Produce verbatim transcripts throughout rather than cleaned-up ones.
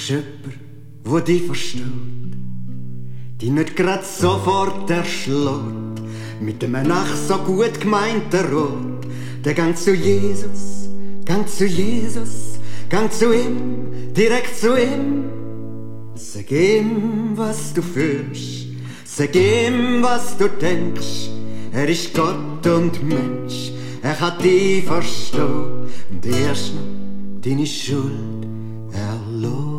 Suchst jemanden, der dich versteht, die nicht grad sofort erschlägt, mit einem ach so gut gemeinten Rot. Der gang zu Jesus, gang zu Jesus, gang zu ihm, direkt zu ihm. Sag ihm, was du fühlst, sag ihm, was du denkst. Er ist Gott und Mensch, er kann dich verstehen und erst noch deine Schuld erlassen.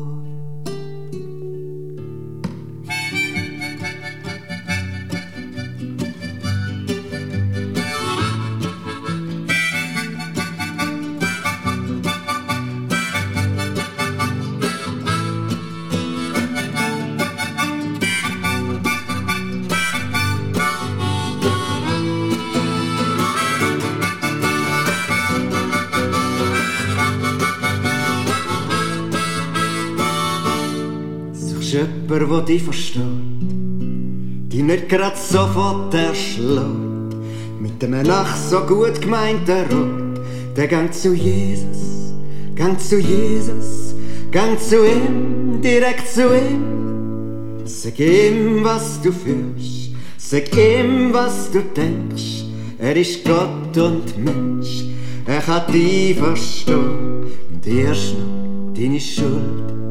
Jemand, der dich versteht, die nicht grad sofort erschlägt, mit einem ach so gut gemeinten Rot. Der gang zu Jesus, gang zu Jesus, gang zu ihm, direkt zu ihm. Sag ihm, was du fühlst, sag ihm, was du denkst. Er ist Gott und Mensch, er kann dich verstehen und erst noch deine Schuld